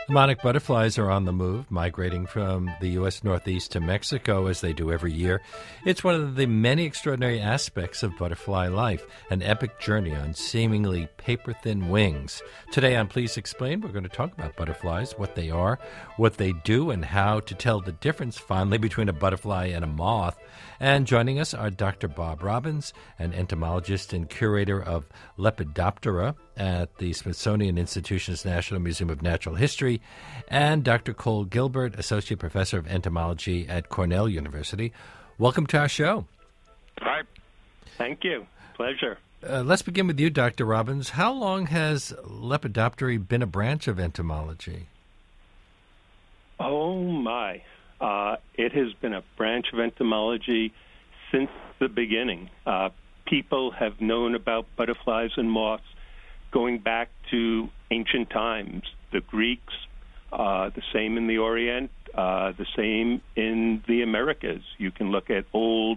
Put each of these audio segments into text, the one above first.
Monarch butterflies are on the move, migrating from the U.S. Northeast to Mexico as they do every year. It's one of the many extraordinary aspects of butterfly life, an epic journey on seemingly paper-thin wings. Today on Please Explain, we're going to talk about butterflies, what they are, what they do, and how to tell the difference, finally, between a butterfly and a moth. And joining us are Dr. Bob Robbins, an entomologist and curator of Lepidoptera at the Smithsonian Institution's National Museum of Natural History, and Dr. Cole Gilbert, associate professor of entomology at Cornell University. Welcome to our show. Hi. Thank you. Pleasure. Let's begin with you, Dr. Robbins. How long has Lepidoptera been a branch of entomology? Oh, my. It has been a branch of entomology since the beginning. People have known about butterflies and moths going back to ancient times. The Greeks, the same in the Orient, the same in the Americas. You can look at old,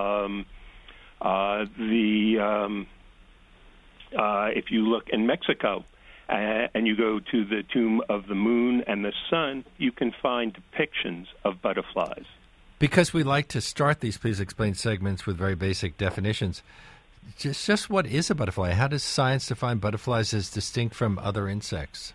if you look in Mexico, and you go to the Tomb of the Moon and the Sun, you can find depictions of butterflies. Because we like to start these Please Explain segments with very basic definitions, just what is a butterfly? How does science define butterflies as distinct from other insects?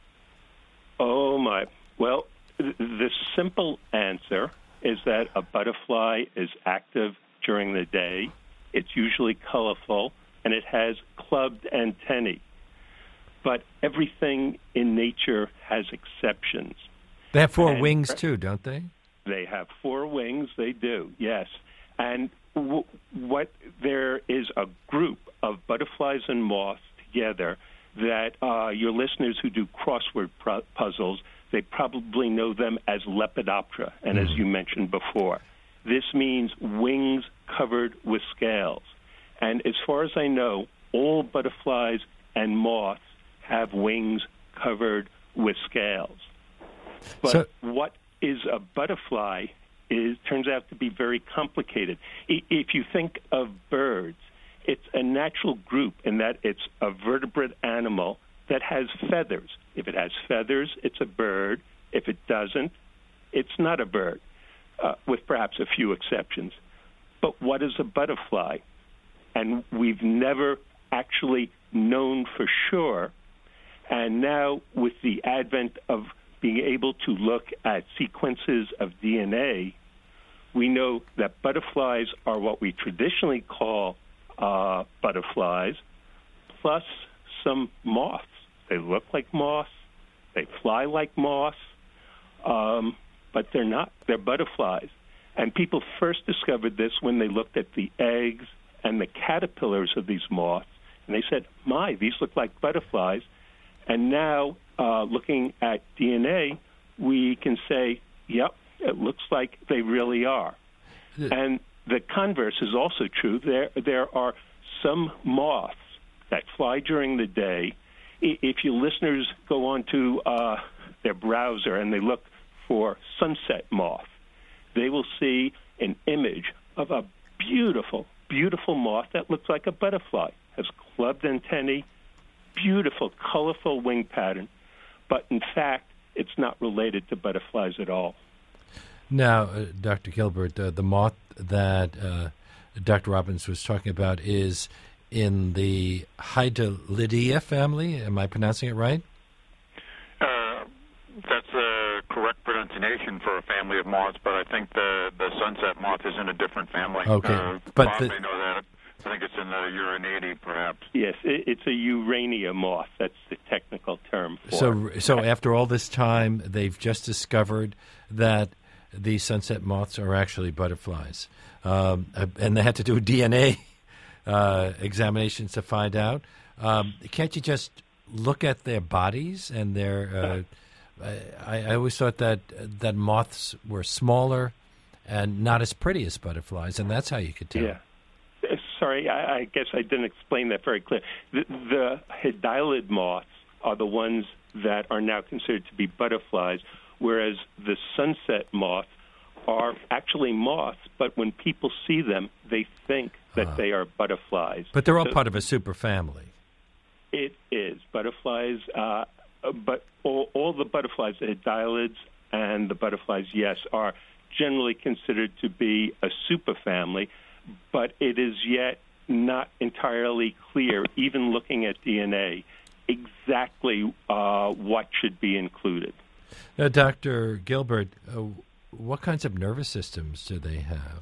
Oh, my. Well, the simple answer is that a butterfly is active during the day. It's usually colorful, and it has clubbed antennae. But everything in nature has exceptions. They have four wings, too, don't they? They have four wings. They do, yes. And there is a group of butterflies and moths together that your listeners who do crossword puzzles, they probably know them as Lepidoptera, and as you mentioned before. This means wings covered with scales. And as far as I know, all butterflies and moths have wings covered with scales. But what is a butterfly turns out to be very complicated. If you think of birds, it's a natural group in that it's a vertebrate animal that has feathers. If it has feathers, it's a bird. If it doesn't, it's not a bird, with perhaps a few exceptions. But what is a butterfly? And we've never actually known for sure. And now, with the advent of being able to look at sequences of DNA, we know that butterflies are what we traditionally call butterflies, plus some moths. They look like moths, they fly like moths, but they're not. They're butterflies. And people first discovered this when they looked at the eggs and the caterpillars of these moths, and they said, my, these look like butterflies. And now, looking at DNA, we can say, yep, it looks like they really are. And the converse is also true. There are some moths that fly during the day. If your listeners go onto their browser and they look for sunset moth, they will see an image of a beautiful, beautiful moth that looks like a butterfly, has clubbed antennae, beautiful, colorful wing pattern, but in fact, it's not related to butterflies at all. Now, Dr. Gilbert, the moth that Dr. Robbins was talking about is in the Hydalidae family. Am I pronouncing it right? That's the correct pronunciation for a family of moths, but I think the sunset moth is in a different family. Okay, but Bob may know that. I think it's in the Uranidae, perhaps. Yes, it's a Urania moth. That's the technical term for it. So after all this time, they've just discovered that these sunset moths are actually butterflies. And they had to do DNA examinations to find out. Can't you just look at their bodies and their... I always thought that moths were smaller and not as pretty as butterflies, and that's how you could tell. Yeah. Sorry, I guess I didn't explain that very clear. The Hydalid moths are the ones that are now considered to be butterflies, whereas the sunset moths are actually moths, but when people see them, they think that they are butterflies. But they're all part of a superfamily. It is. Butterflies but all the butterflies, the hydaelids and the butterflies, yes, are generally considered to be a superfamily, but it is yet not entirely clear, even looking at DNA, exactly what should be included. Now, Dr. Gilbert, what kinds of nervous systems do they have?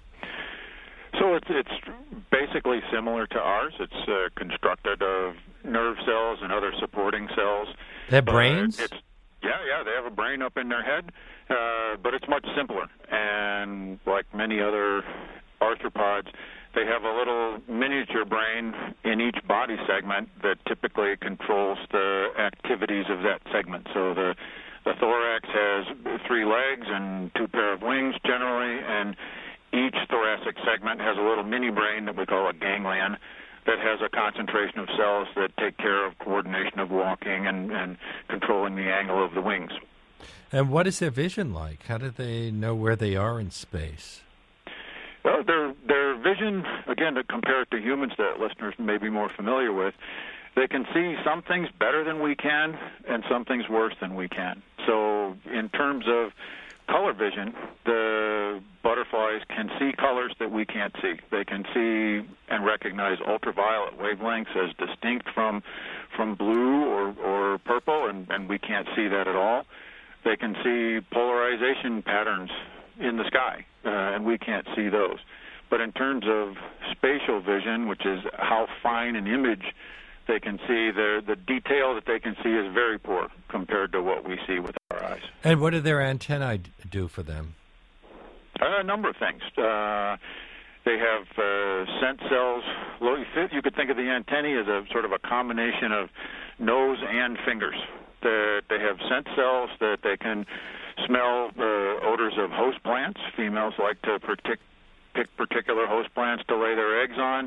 So it's basically similar to ours. It's constructed of nerve cells and other supporting cells. They have brains? Yeah, they have a brain up in their head, but it's much simpler. And like many other arthropods, they have a little miniature brain in each body segment that typically controls the activities of that segment. So the thorax has 3 legs and 2 pair of wings generally, and each thoracic segment has a little mini brain that we call a ganglion that has a concentration of cells that take care of coordination of walking and controlling the angle of the wings. And what is their vision like? How do they know where they are in space? Well, their vision, again, to compare it to humans that listeners may be more familiar with, they can see some things better than we can and some things worse than we can. So in terms of color vision, the butterflies can see colors that we can't see. They can see and recognize ultraviolet wavelengths as distinct from blue or purple, and we can't see that at all. They can see polarization patterns in the sky, and we can't see those. But in terms of spatial vision, which is how fine an image they can see, the detail that they can see is very poor compared to what we see with our eyes. And what do their antennae do for them? A number of things. They have scent cells. You could think of the antennae as a sort of a combination of nose and fingers. They have scent cells that they can smell the odors of host plants. Females like to pick particular host plants to lay their eggs on.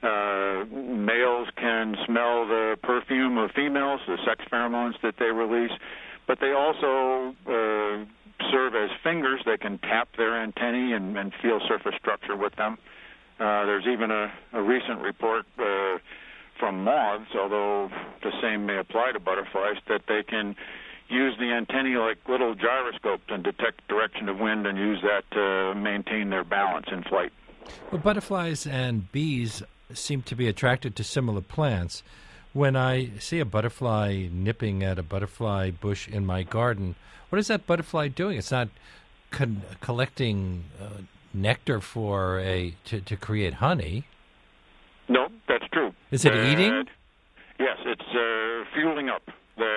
Males can smell the perfume of females, the sex pheromones that they release. But they also serve as fingers. They can tap their antennae and feel surface structure with them. There's even a recent report from moths, although the same may apply to butterflies, that they can use the antennae like little gyroscopes and detect direction of wind and use that to maintain their balance in flight. Well, butterflies and bees seem to be attracted to similar plants. When I see a butterfly nipping at a butterfly bush in my garden, what is that butterfly doing? It's not collecting nectar for to create honey. No, that's true. Is it eating? Yes, it's fueling up.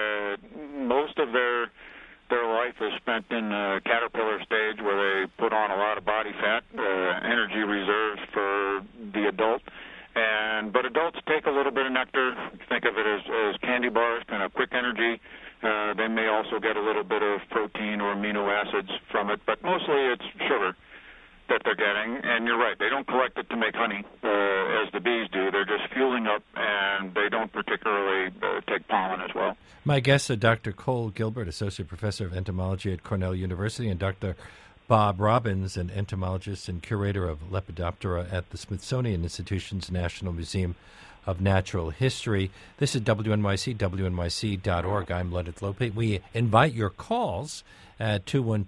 Most of their life is spent in the caterpillar stage, where they put on a lot of body fat, energy reserves for the adult. But adults take a little bit of nectar. Think of it as candy bars, kind of quick energy. They may also get a little bit of protein or amino acids from it, but mostly it's sugar that they're getting. And you're right, they don't collect it to make honey as the bees do. They're just fueling up, and they don't particularly take pollen as well. My guests are Dr. Cole Gilbert, Associate Professor of Entomology at Cornell University, and Dr. Bob Robbins, an entomologist and curator of Lepidoptera at the Smithsonian Institution's National Museum of Natural History. This is WNYC, WNYC.org. I'm Leonard Lopate. We invite your calls at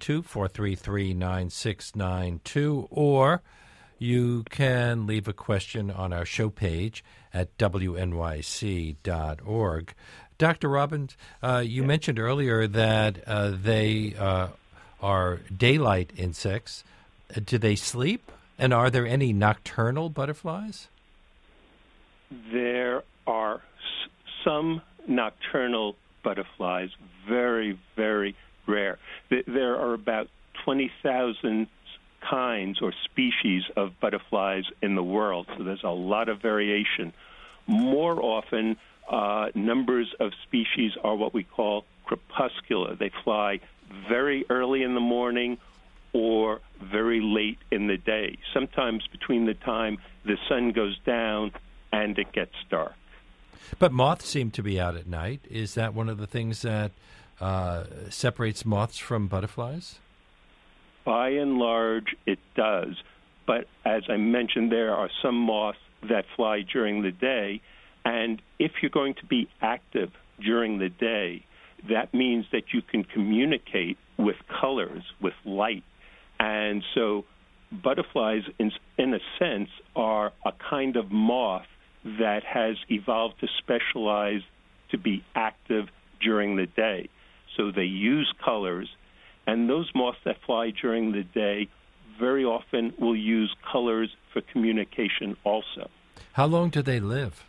212-433-9692, or you can leave a question on our show page at WNYC.org. Dr. Robbins, you mentioned earlier that they are daylight insects. Do they sleep? And are there any nocturnal butterflies? There are some nocturnal butterflies, very, very rare. There are about 20,000 kinds or species of butterflies in the world, so there's a lot of variation. More often, numbers of species are what we call crepuscular. They fly very early in the morning or very late in the day, sometimes between the time the sun goes down and it gets dark. But moths seem to be out at night. Is that one of the things that separates moths from butterflies? By and large, it does. But as I mentioned, there are some moths that fly during the day. And if you're going to be active during the day, that means that you can communicate with colors, with light. And so butterflies, in a sense, are a kind of moth that has evolved to specialize to be active during the day. So they use colors, and those moths that fly during the day very often will use colors for communication also. How long do they live?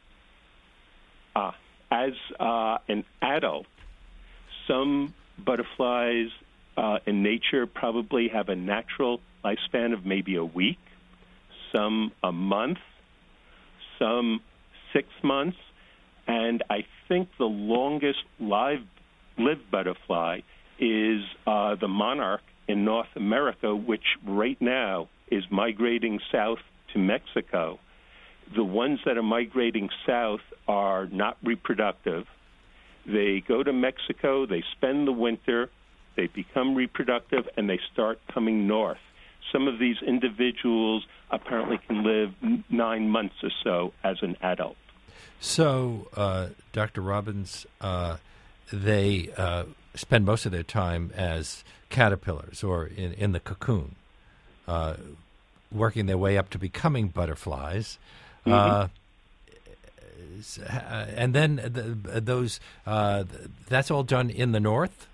As an adult, some butterflies in nature probably have a natural lifespan of maybe a week, some a month, some 6 months, and I think the longest lived butterfly is the monarch in North America, which right now is migrating south to Mexico. The ones that are migrating south are not reproductive. They go to Mexico, they spend the winter, they become reproductive, and they start coming north. Some of these individuals apparently can live 9 months or so as an adult. So, Dr. Robbins, they spend most of their time as caterpillars or in the cocoon, working their way up to becoming butterflies. And then those that's all done in the north?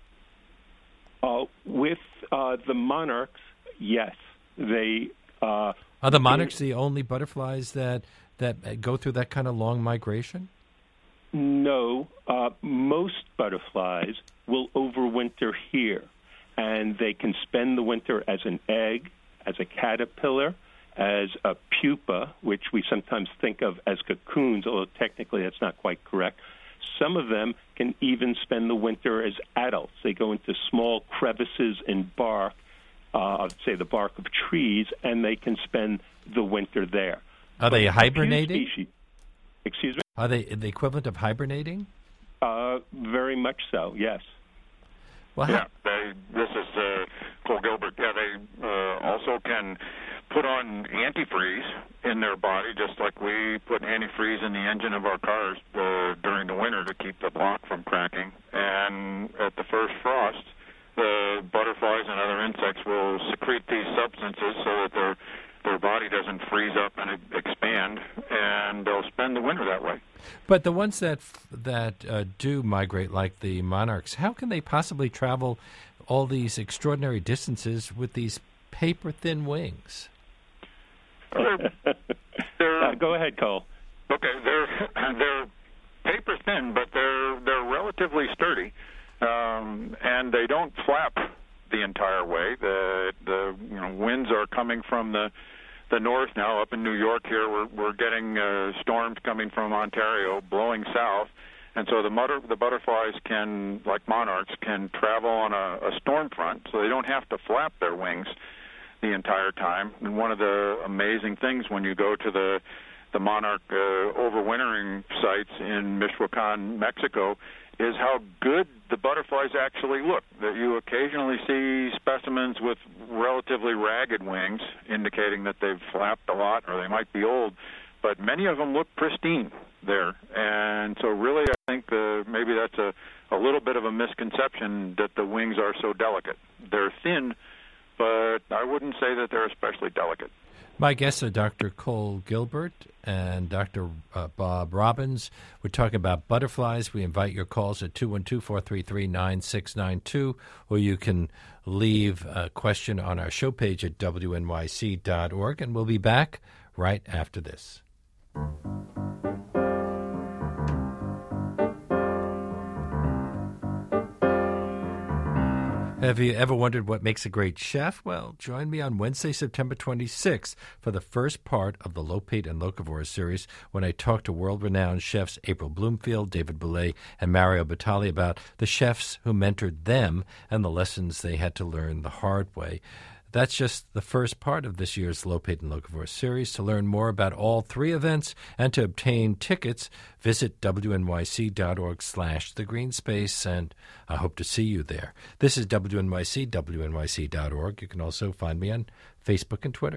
With the monarchs, yes. They are the monarchs the only butterflies that go through that kind of long migration? No. Most butterflies will overwinter here, and they can spend the winter as an egg, as a caterpillar, as a pupa, which we sometimes think of as cocoons, although technically that's not quite correct. Some of them can even spend the winter as adults. They go into small crevices in bark, say the bark of trees, and they can spend the winter there. Are they hibernating? Excuse me? Are they the equivalent of hibernating? Very much so, yes. Well, this is Cole Gilbert. Yeah, they also can put on antifreeze in their body, just like we put antifreeze in the engine of our cars during the winter to keep the block from cracking. And at the first frost, the butterflies and other insects will secrete these substances so that their body doesn't freeze up and expand, and they'll spend the winter that way. But the ones that do migrate, like the monarchs, how can they possibly travel all these extraordinary distances with these paper-thin wings? Go ahead, Cole. Okay, they're paper-thin, but they're relatively sturdy, and they don't flap the entire way. The winds are coming from the north now. Up in New York here, we're getting storms coming from Ontario blowing south, and so the butterflies can, like monarchs, can travel on a storm front, so they don't have to flap their wings the entire time. And one of the amazing things when you go to the monarch overwintering sites in Michoacan, Mexico, is how good the butterflies actually look. That you occasionally see specimens with relatively ragged wings, indicating that they've flapped a lot or they might be old, but many of them look pristine there. And so really I think maybe that's a little bit of a misconception that the wings are so delicate. They're thin, but I wouldn't say that they're especially delicate. My guests are Dr. Cole Gilbert and Dr. Bob Robbins. We're talking about butterflies. We invite your calls at 212-433-9692, or you can leave a question on our show page at wnyc.org, and we'll be back right after this. Have you ever wondered what makes a great chef? Well, join me on Wednesday, September 26th for the first part of the Lopate and Locavore series when I talk to world-renowned chefs April Bloomfield, David Boulay, and Mario Batali about the chefs who mentored them and the lessons they had to learn the hard way. That's just the first part of this year's Lopate and Locavore series. To learn more about all three events and to obtain tickets, visit wnyc.org/thegreenspace, and I hope to see you there. This is WNYC, wnyc.org. You can also find me on Facebook and Twitter.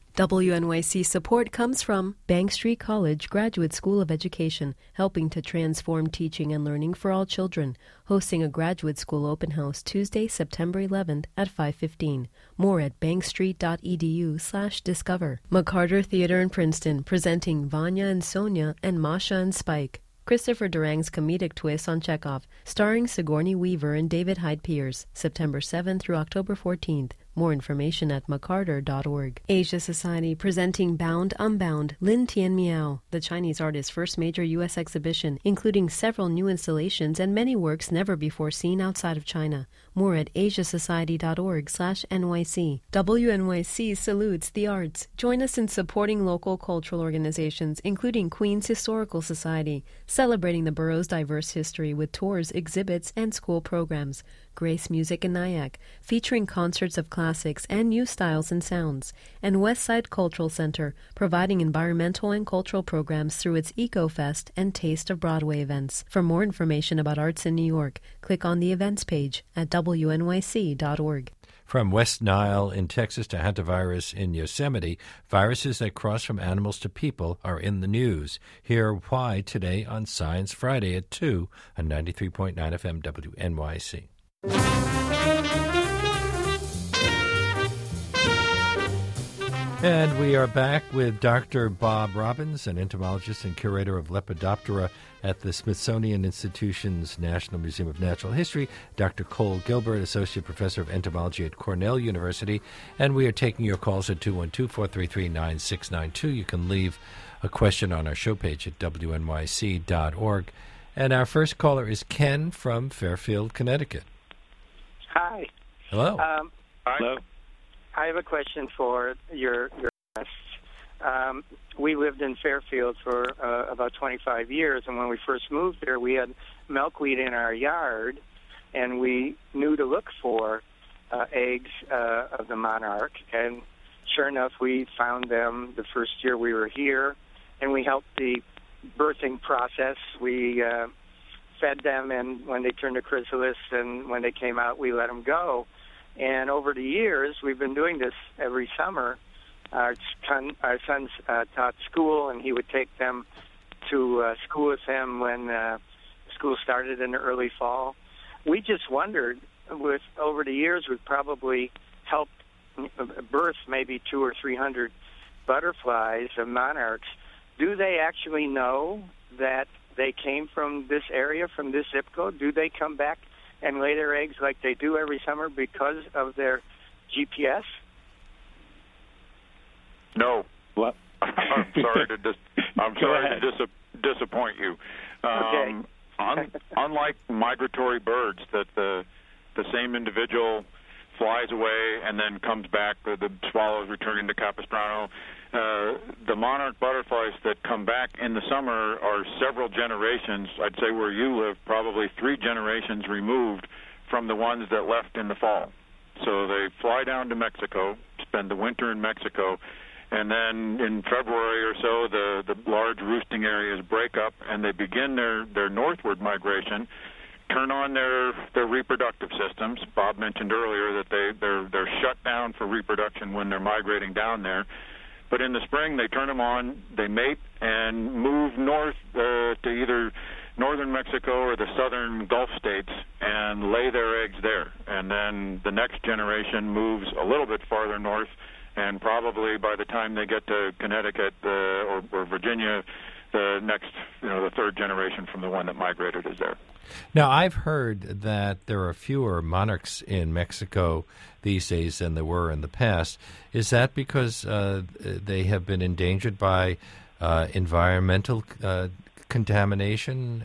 WNYC support comes from Bank Street College Graduate School of Education, helping to transform teaching and learning for all children, hosting a graduate school open house Tuesday, September 11th at 5:15. More at bankstreet.edu/discover. McCarter Theater in Princeton, presenting Vanya and Sonia and Masha and Spike. Christopher Durang's comedic twist on Chekhov, starring Sigourney Weaver and David Hyde Pierce, September 7th through October 14th. More information at mccarter.org. Asia Society presenting Bound Unbound, Lin Tian Miao, the Chinese artist's first major U.S. exhibition, including several new installations and many works never before seen outside of China. More at asiasociety.org/NYC. WNYC salutes the arts. Join us in supporting local cultural organizations, including Queens Historical Society, celebrating the borough's diverse history with tours, exhibits, and school programs. Grace Music in Nyack, featuring concerts of classics and new styles and sounds, and Westside Cultural Center, providing environmental and cultural programs through its EcoFest and Taste of Broadway events. For more information about arts in New York, click on the events page at wnyc.org. From West Nile in Texas to hantavirus in Yosemite, viruses that cross from animals to people are in the news. Hear why today on Science Friday at 2 on 93.9 FM WNYC. And we are back with Dr. Bob Robbins, an entomologist and curator of Lepidoptera at the Smithsonian Institution's National Museum of Natural History, Dr. Cole Gilbert, associate professor of entomology at Cornell University, and we are taking your calls at 212-433-9692. You can leave a question on our show page at wnyc.org. And our first caller is Ken from Fairfield, Connecticut. Hi. Hello. Hello. I have a question for your guests. We lived in Fairfield for about 25 years, and when we first moved there, we had milkweed in our yard, and we knew to look for eggs of the monarch, and sure enough, we found them the first year we were here, and we helped the birthing process. We fed them, and when they turned to chrysalis and when they came out, we let them go. And over the years, we've been doing this every summer. Our sons taught school, and he would take them to school with him when school started in the early fall. We just wondered, over the years, we've probably helped birth maybe 200 or 300 butterflies of monarchs. Do they actually know that they came from this area, from this zip code? Do they come back and lay their eggs like they do every summer because of their GPS? No. What? I'm sorry to disappoint you. Okay. Unlike migratory birds, that the same individual flies away and then comes back, the swallows returning to Capistrano, the monarch butterflies that come back in the summer are several generations. I'd say where you live, probably 3 generations removed from the ones that left in the fall. So they fly down to Mexico, spend the winter in Mexico, and then in February or so, the large roosting areas break up, and they begin their northward migration, turn on their reproductive systems. Bob mentioned earlier that they're shut down for reproduction when they're migrating down there. But in the spring, they turn them on, they mate, and move north to either northern Mexico or the southern Gulf states and lay their eggs there. And then the next generation moves a little bit farther north, and probably by the time they get to Connecticut or Virginia, the third generation from the one that migrated is there. Now, I've heard that there are fewer monarchs in Mexico these days than there were in the past. Is that because they have been endangered by environmental contamination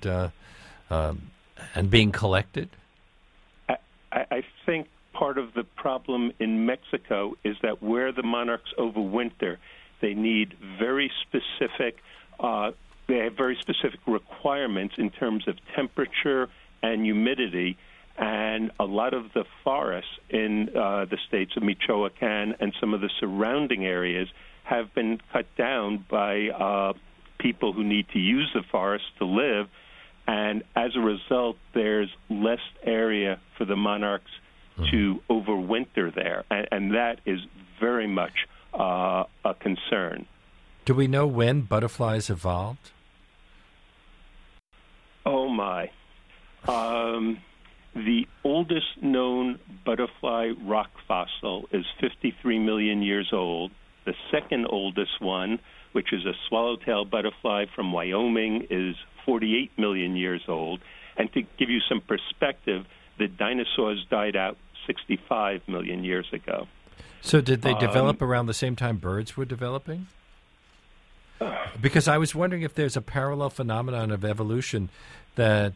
and being collected? I think part of the problem in Mexico is that where the monarchs overwinter, they need very specific they have very specific requirements in terms of temperature and humidity, and a lot of the forests in the states of Michoacan and some of the surrounding areas have been cut down by people who need to use the forest to live, and as a result, there's less area for the monarchs to overwinter there, and that is very much a concern. Do we know when butterflies evolved? Oh, my. The oldest known butterfly rock fossil is 53 million years old. The second oldest one, which is a swallowtail butterfly from Wyoming, is 48 million years old. And to give you some perspective, the dinosaurs died out 65 million years ago. So did they develop around the same time birds were developing? Because I was wondering if there's a parallel phenomenon of evolution that,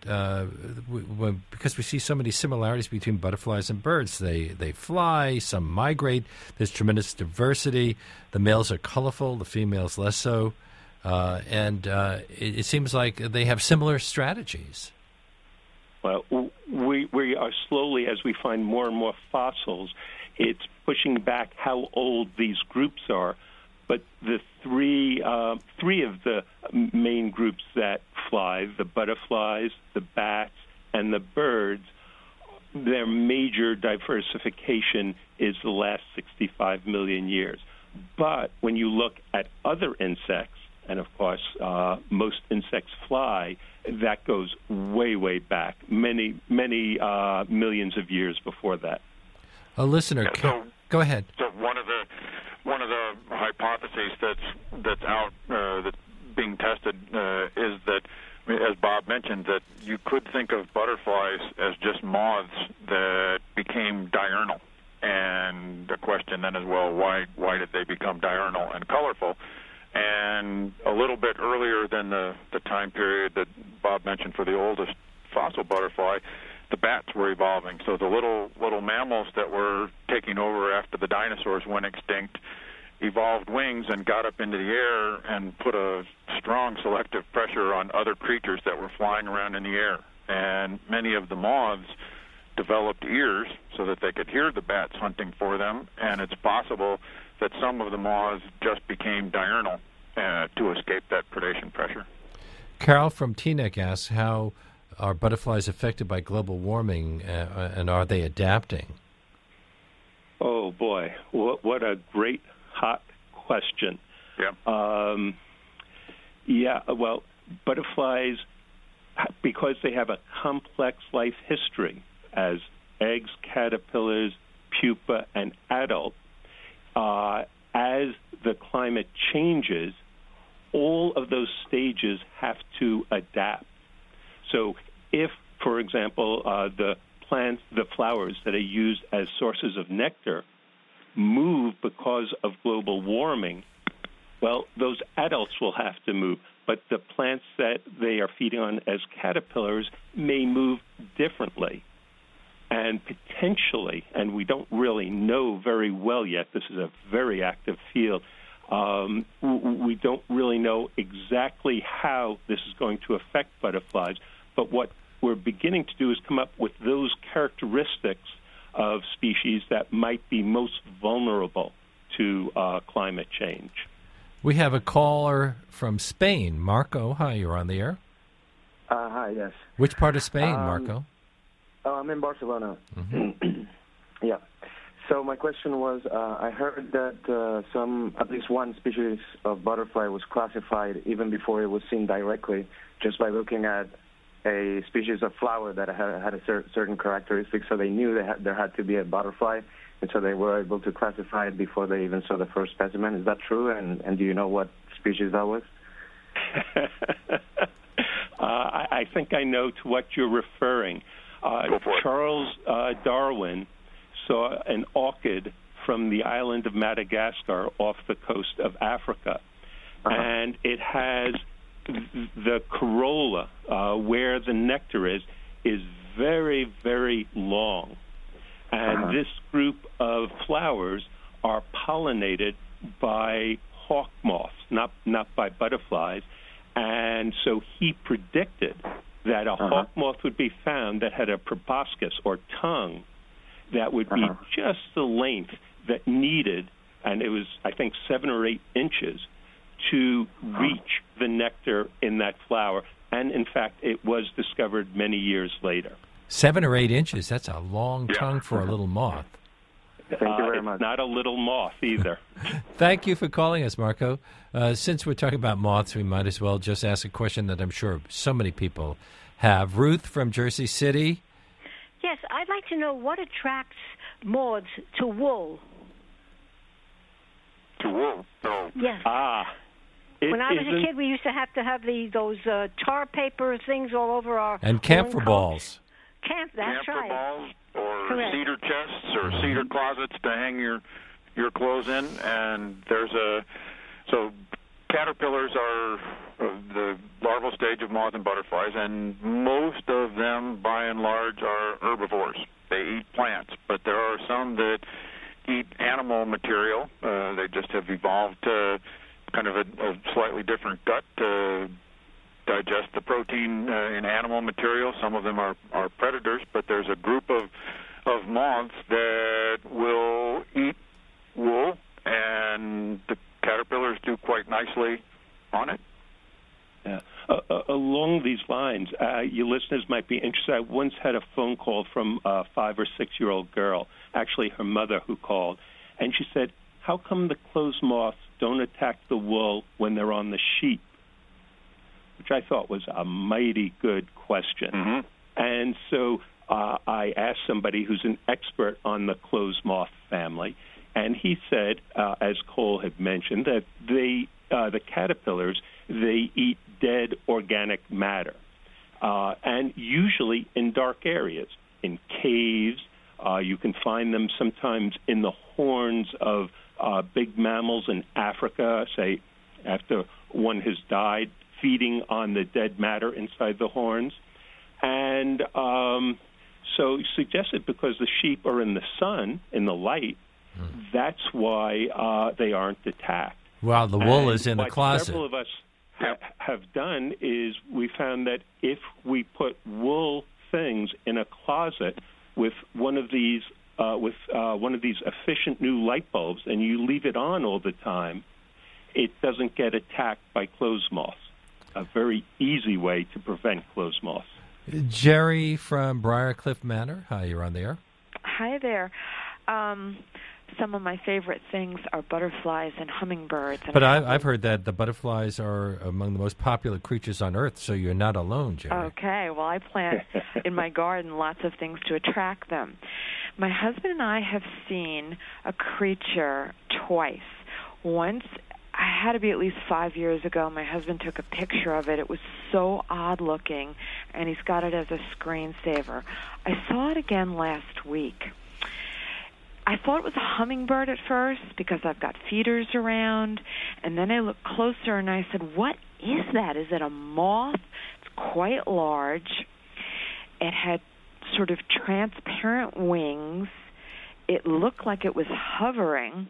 because we see so many similarities between butterflies and birds. They fly, some migrate, there's tremendous diversity. The males are colorful, the females less so. And it seems like they have similar strategies. Well, we are slowly, as we find more and more fossils, it's pushing back how old these groups are. But the three of the main groups that fly, the butterflies, the bats, and the birds, their major diversification is the last 65 million years. But when you look at other insects, and of course most insects fly, that goes way, way back, many millions of years before that. A listener, go ahead. So one of the hypotheses that's out that's being tested is that, as Bob mentioned, that you could think of butterflies as just moths that became diurnal. And the question then is, well, why did they become diurnal and colorful? And a little bit earlier than the time period that Bob mentioned for the oldest fossil butterfly, the bats were evolving. So the little mammals that were taking over after the dinosaurs went extinct evolved wings and got up into the air and put a strong selective pressure on other creatures that were flying around in the air. And many of the moths developed ears so that they could hear the bats hunting for them, and it's possible that some of the moths just became diurnal to escape that predation pressure. Carol from Teaneck asks, how are butterflies affected by global warming, and are they adapting? Oh, boy. What a great, hot question. Yeah. Well, butterflies, because they have a complex life history as eggs, caterpillars, pupa, and adult, as the climate changes, all of those stages have to adapt. So if, for example, the plants, the flowers that are used as sources of nectar move because of global warming, well, those adults will have to move. But the plants that they are feeding on as caterpillars may move differently. And potentially, and we don't really know very well yet, this is a very active field, we don't really know exactly how this is going to affect butterflies. But what we're beginning to do is come up with those characteristics of species that might be most vulnerable to climate change. We have a caller from Spain. Marco, hi, you're on the air. Hi, yes. Which part of Spain, Marco? I'm in Barcelona. Mm-hmm. Yeah. So my question was, I heard that at least one species of butterfly was classified even before it was seen directly, just by looking at a species of flower that had a certain characteristics, so they knew there had to be a butterfly, and so they were able to classify it before they even saw the first specimen. Is that true? And do you know what species that was? I think I know to what you're referring. Charles Darwin saw an orchid from the island of Madagascar off the coast of Africa, and it has the corolla where the nectar is very, very long. And this group of flowers are pollinated by hawk moths, not by butterflies. And so he predicted that a hawk moth would be found that had a proboscis or tongue that would be just the length that needed, and it was, I think, 7 or 8 inches to reach the nectar in that flower. And, in fact, it was discovered many years later. 7 or 8 inches, that's a long tongue for a little moth. Thank you very much. It's not a little moth either. Thank you for calling us, Marco. Since we're talking about moths, we might as well just ask a question that I'm sure so many people have. Ruth from Jersey City. Yes, I'd like to know what attracts moths to wool. To wool? No. Yes. It When I was a isn't- kid, we used to have those tar paper things all over our And camphor woolen balls. coats. That's Camphor right. balls or Correct. cedar chests or cedar closets to hang your clothes in. And so caterpillars are the larval stage of moths and butterflies, and most of them, by and large, are herbivores. They eat plants, but there are some that eat animal material. They just have evolved kind of a slightly different gut to digest the protein in animal material. Some of them are predators, but there's a group of moths that will eat wool, and the caterpillars do quite nicely on it. Yeah. Along these lines, your listeners might be interested. I once had a phone call from a 5 or 6 year old girl, actually her mother, who called, and she said, "How come the clothes moths don't attack the wool when they're on the sheep?" Which I thought was a mighty good question. Mm-hmm. And so I asked somebody who's an expert on the clothes moth family, and he said, as Cole had mentioned, that the caterpillars, they eat dead organic matter, and usually in dark areas, in caves. You can find them sometimes in the horns of big mammals in Africa, say after one has died, feeding on the dead matter inside the horns. And so suggested because the sheep are in the sun, in the light, that's why they aren't attacked. Wow, the wool And is in the what closet. several of us have done is we found that if we put wool things in a closet with one of these efficient new light bulbs, and you leave it on all the time, it doesn't get attacked by clothes moths. A very easy way to prevent clothes moths. Jerry from Briarcliff Manor. Hi, you're on the air. Hi there. Some of my favorite things are butterflies and hummingbirds. And But I've heard that the butterflies are among the most popular creatures on Earth, so you're not alone, Jerry. Okay, well, I plant in my garden lots of things to attract them. My husband and I have seen a creature twice. Once, I had to be at least 5 years ago. My husband took a picture of it. It was so odd-looking, and he's got it as a screensaver. I saw it again last week. I thought it was a hummingbird at first because I've got feeders around, and then I looked closer and I said, what is that? Is it a moth? It's quite large. It had sort of transparent wings. It looked like it was hovering.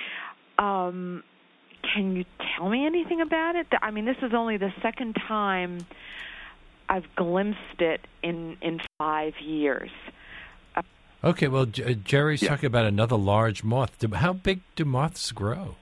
Can you tell me anything about it? I mean, this is only the second time I've glimpsed it in 5 years. Okay, well, Jerry's talking about another large moth. How big do moths grow?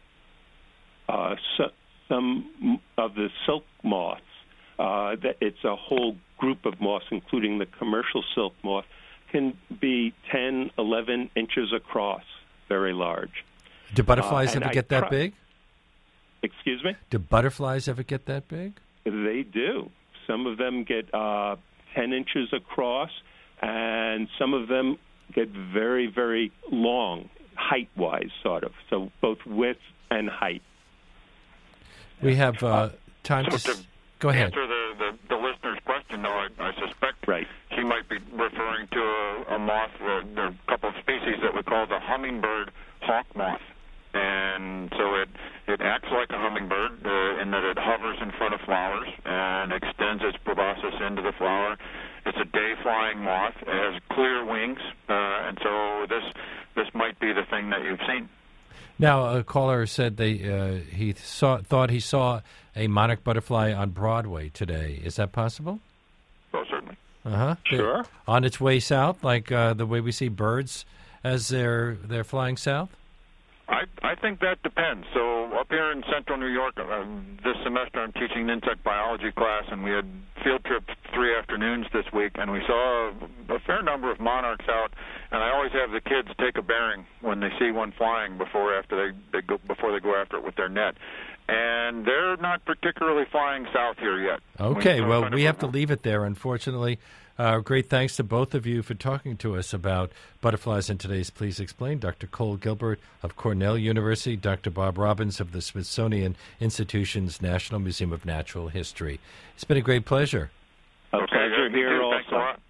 Some of the silk moths, it's a whole group of moths, including the commercial silk moth, can be 10, 11 inches across, very large. Do butterflies ever get that big? Excuse me? Do butterflies ever get that big? They do. Some of them get 10 inches across, and some of them get very, very long, height-wise, sort of. So both width and height. We have time to go ahead. Answer the listener's question, though, I suspect she might be referring to a moth. There are a couple of species that we call the hummingbird hawk moth. And so it acts like a hummingbird in that it hovers in front of flowers and extends its proboscis into the flower. It's a day-flying moth. It has clear wings, and so this might be the thing that you've seen. Now, a caller said he thought he saw a monarch butterfly on Broadway today. Is that possible? Oh, certainly. Sure. On its way south, like the way we see birds as they're flying south? I think that depends. So up here in central New York, this semester I'm teaching an insect biology class, and we had field trip 3 afternoons this week, and we saw a fair number of monarchs out. And I always have the kids take a bearing when they see one flying before they go after it with their net. And they're not particularly flying south here yet. Okay, well, we have to leave it there, unfortunately. Great thanks to both of you for talking to us about butterflies in today's Please Explain. Dr. Cole Gilbert of Cornell University, Dr. Bob Robbins of the Smithsonian Institution's National Museum of Natural History. It's been a great pleasure. A pleasure here also. Thanks a lot.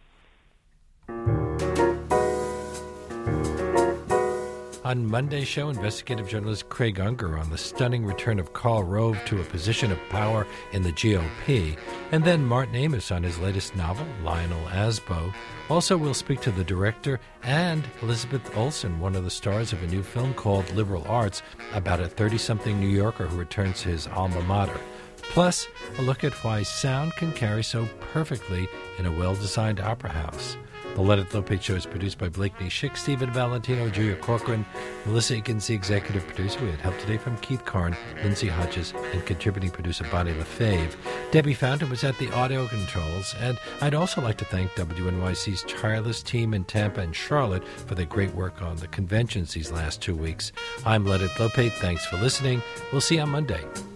On Monday's show, investigative journalist Craig Unger on the stunning return of Karl Rove to a position of power in the GOP, and then Martin Amis on his latest novel, Lionel Asbo. Also, we'll speak to the director and Elizabeth Olsen, one of the stars of a new film called Liberal Arts, about a 30-something New Yorker who returns to his alma mater. Plus, a look at why sound can carry so perfectly in a well-designed opera house. The Let It Lopate Show is produced by Blakeney Schick, Stephen Valentino, Julia Corcoran, Melissa Eakins, the executive producer. We had help today from Keith Karn, Lindsay Hodges, and contributing producer Bonnie LaFave. Debbie Fountain was at the audio controls, and I'd also like to thank WNYC's tireless team in Tampa and Charlotte for their great work on the conventions these last 2 weeks. I'm Let It Lopate. Thanks for listening. We'll see you on Monday.